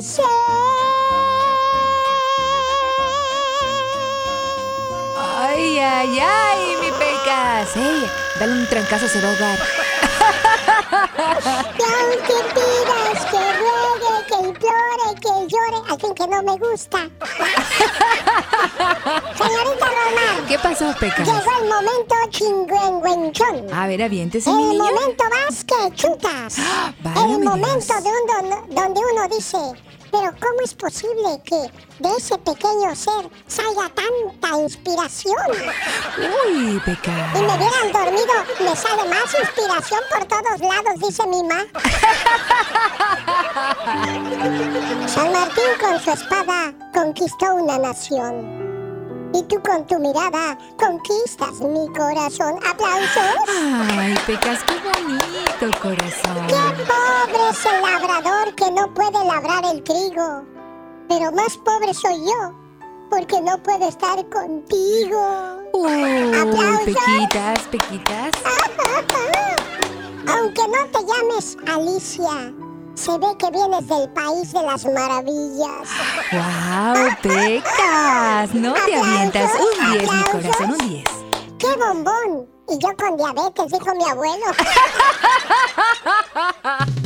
ser. Ay, ay, ay, mi Pecas. Ey, dale un trancazo, se va a ahogar. Que aunque pidas, que ruegue, que implore, que llore, al fin que no me gusta. Señorita Román. ¿Qué pasó, Pecas? Llegó el momento chingüengüenchón. A ver, aviéntese, mi El niño. momento vas que chutas. Válgame El momento Dios. donde uno dice, pero ¿cómo es posible que de ese pequeño ser salga tanta inspiración? Uy, Pecas. Y me hubieran dormido, me sale más inspiración por todos lados, dice mi ma. San Martín con su espada conquistó una nación. Y tú con tu mirada conquistas mi corazón. ¡Aplausos! Ay, Pecas, qué bonito, corazón. ¡Qué pobre es el labrador que no puede labrar el trigo! Pero más pobre soy yo, porque no puedo estar contigo. ¡Aplausos! Pequitas, Pequitas. Aunque no te llames Alicia, se ve que vienes del país de las maravillas. ¡Wow, Pecas! No te avientas. Un 10, mi corazón, un 10. ¡Qué bombón! Y yo con diabetes, dijo mi abuelo.